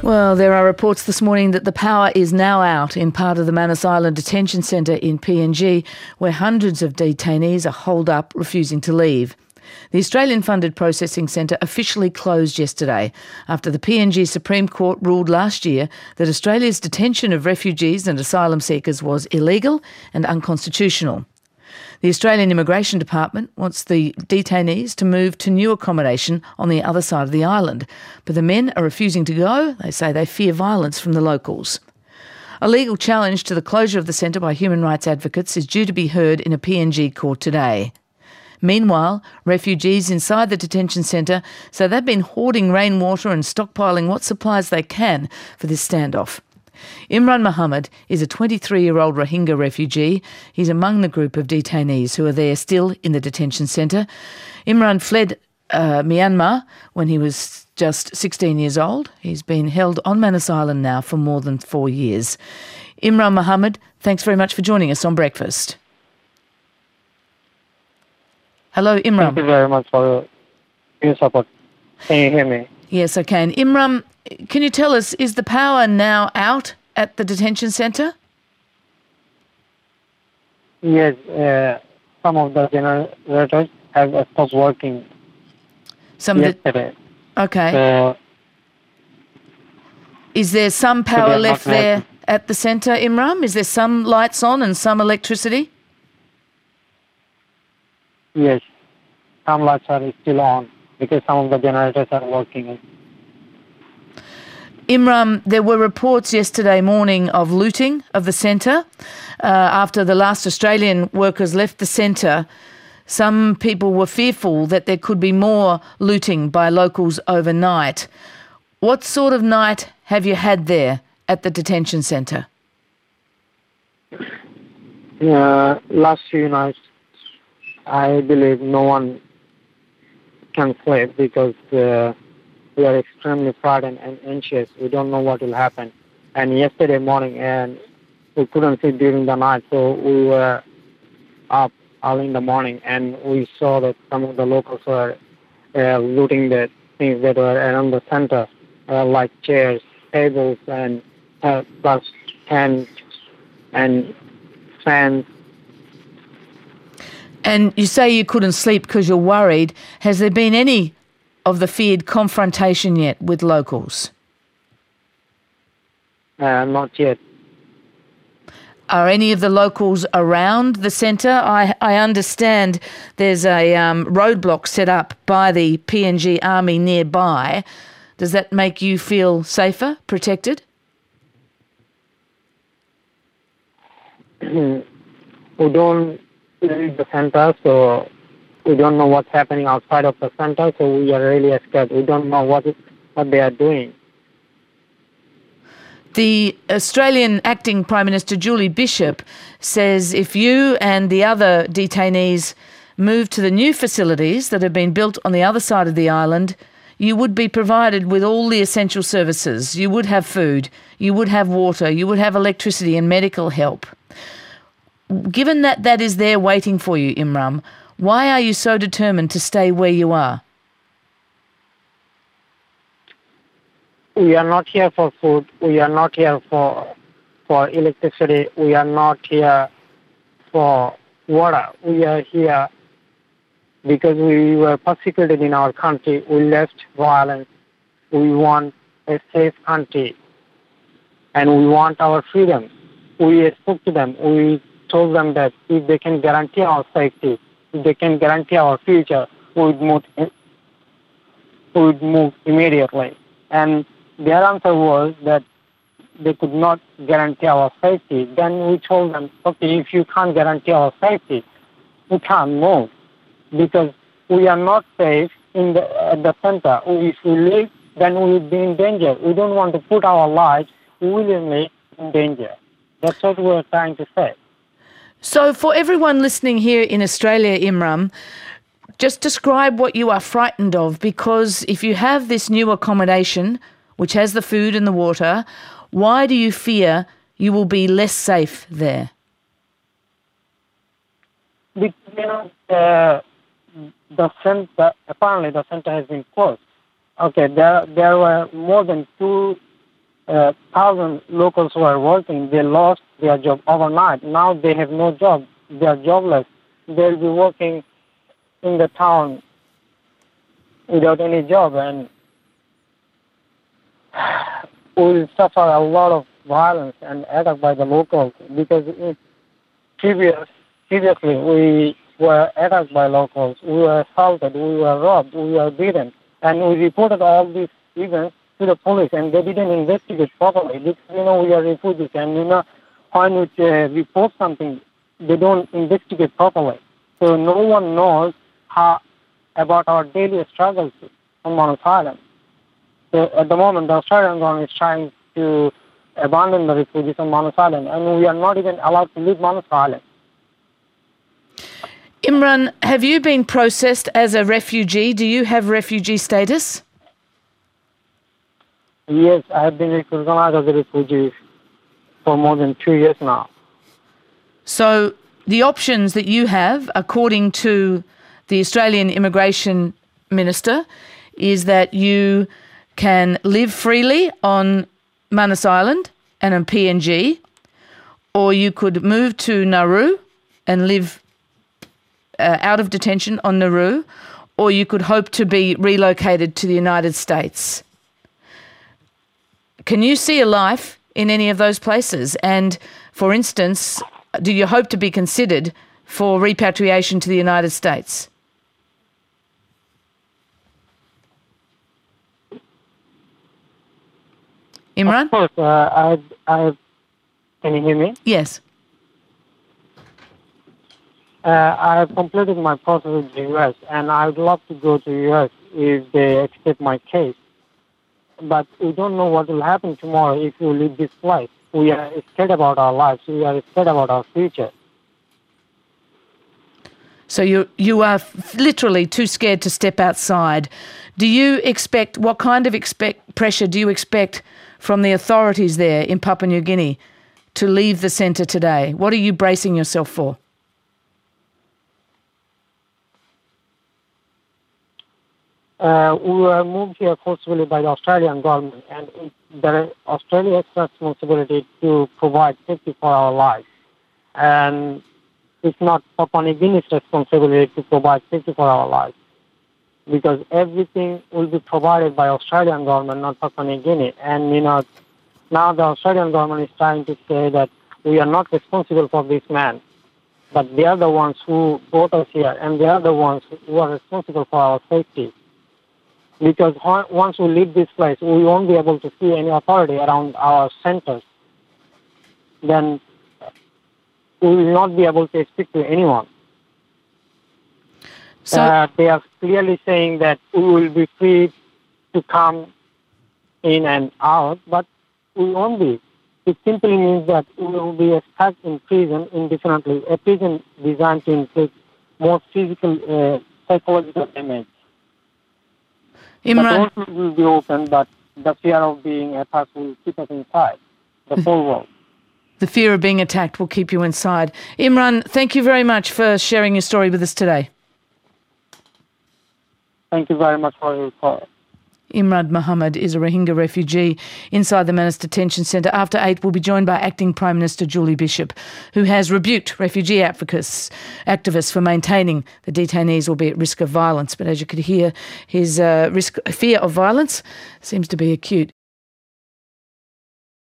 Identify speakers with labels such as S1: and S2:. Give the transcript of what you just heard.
S1: Well, there are reports this morning that the power is now out in part of the Manus Island Detention Centre in PNG, where hundreds of detainees are holed up, refusing to leave. The Australian-funded processing centre officially closed yesterday after the PNG Supreme Court ruled last year that Australia's detention of refugees and asylum seekers was illegal and unconstitutional. The Australian Immigration Department wants the detainees to move to new accommodation on the other side of the island, but the men are refusing to go. They say they fear violence from the locals. A legal challenge to the closure of the centre by human rights advocates is due to be heard in a PNG court today. Meanwhile, refugees inside the detention centre say they've been hoarding rainwater and stockpiling what supplies they can for this standoff. Imran Mohammed is a 23-year-old Rohingya refugee. He's among the group of detainees who are there still in the detention centre. Imran fled Myanmar when he was just 16 years old. He's been held on Manus Island now for more than 4 years. Imran Mohammed, thanks very much for joining us on Breakfast. Hello, Imran.
S2: Thank you very much for your support. Can you hear me?
S1: Yes, I can. Imran, can you tell us, is the power now out at the detention centre?
S2: Yes, some of the generators have stopped working yesterday.
S1: Okay.
S2: So,
S1: is there some power left there at the centre, Imran? Is there some lights on and some electricity?
S2: yes, some lights are still on because some of the generators are working.
S1: Imran, there were reports yesterday morning of looting of the centre. After the last Australian workers left the centre, some people were fearful that there could be more looting by locals overnight. What sort of night have you had there at the detention centre?
S2: Last few nights, I believe no one can sleep because we are extremely frightened and anxious. We don't know what will happen. And yesterday morning, and we couldn't sleep during the night, so we were up early in the morning, and we saw that some of the locals were looting the things that were around the center, like chairs, tables, and plus tents and fans.
S1: And you say you couldn't sleep because you're worried. Has there been any of the feared confrontation yet with locals?
S2: Not yet.
S1: Are any of the locals around the centre? I understand there's a roadblock set up by the PNG Army nearby. Does that make you feel safer, protected?
S2: We don't leave the centre, so we don't know what's happening outside of the centre, so we are really scared. We don't know what they are doing.
S1: The Australian Acting Prime Minister Julie Bishop says if you and the other detainees move to the new facilities that have been built on the other side of the island, you would be provided with all the essential services. You would have food, you would have water, you would have electricity and medical help. Given that that is there waiting for you, Imran, why are you so determined to stay where you are?
S2: We are not here for food. We are not here for electricity. We are not here for water. We are here because we were persecuted in our country. We left violence. We want a safe country. And we want our freedom. We spoke to them. We told them that if they can guarantee our safety, if they can guarantee our future, we would move immediately. And their answer was that they could not guarantee our safety. Then we told them, okay, if you can't guarantee our safety, we can't move because we are not safe at the center. If we leave, then we would be in danger. We don't want to put our lives willingly in danger. That's what we're trying to say.
S1: So for everyone listening here in Australia, Imran, just describe what you are frightened of, because if you have this new accommodation, which has the food and the water, why do you fear you will be less safe there?
S2: Because, apparently the center has been closed. Okay, there were more than 2 1,000 locals who are working, they lost their job overnight. Now they have no job. They are jobless. They'll be working in the town without any job, and will suffer a lot of violence and attack by the locals, because previously we were attacked by locals, we were assaulted, we were robbed, we were beaten, and we reported all these events to the police, and they didn't investigate properly. Because, we are refugees, and when we report something, they don't investigate properly. So no one knows about our daily struggles on Manus Island. So at the moment, the Australian government is trying to abandon the refugees on Manus Island, and we are not even allowed to leave Manus Island.
S1: Imran, have you been processed as a refugee? Do you have refugee status?
S2: Yes, I have been recognized as a refugee for more than 2 years now.
S1: So the options that you have, according to the Australian Immigration Minister, is that you can live freely on Manus Island and on PNG, or you could move to Nauru and live out of detention on Nauru, or you could hope to be relocated to the United States. Can you see a life in any of those places? And, for instance, do you hope to be considered for repatriation to the United States? Imran?
S2: Of course. Can you hear me?
S1: Yes.
S2: I have completed my process with the U.S., and I would love to go to the U.S. if they accept my case. But we don't know what will happen tomorrow if we leave this place. We are scared about our lives. We are scared about our future.
S1: So you are literally too scared to step outside. Do you expect, what kind of pressure do you expect from the authorities there in Papua New Guinea to leave the centre today? What are you bracing yourself for?
S2: We were moved here forcibly by the Australian government, and Australia's responsibility to provide safety for our lives. And it's not Papua New Guinea's responsibility to provide safety for our lives, because everything will be provided by Australian government, not Papua New Guinea. And now the Australian government is trying to say that we are not responsible for this man, but they are the ones who brought us here, and they are the ones who are responsible for our safety. Because once we leave this place, we won't be able to see any authority around our centers. Then we will not be able to speak to anyone. So they are clearly saying that we will be free to come in and out, but we won't be. It simply means that we will be stuck in prison indefinitely, a prison designed to inflict more physical, psychological damage.
S1: Imran,
S2: the doors will be open, but the fear of being attacked will keep us inside, the whole world.
S1: The fear of being attacked will keep you inside. Imran, thank you very much for sharing your story with us today.
S2: Thank you very much for your call.
S1: Imran Mohammed is a Rohingya refugee inside the Manus Detention Centre. After 8, we'll be joined by Acting Prime Minister Julie Bishop, who has rebuked refugee activists for maintaining the detainees will be at risk of violence. But as you could hear, his fear of violence seems to be acute.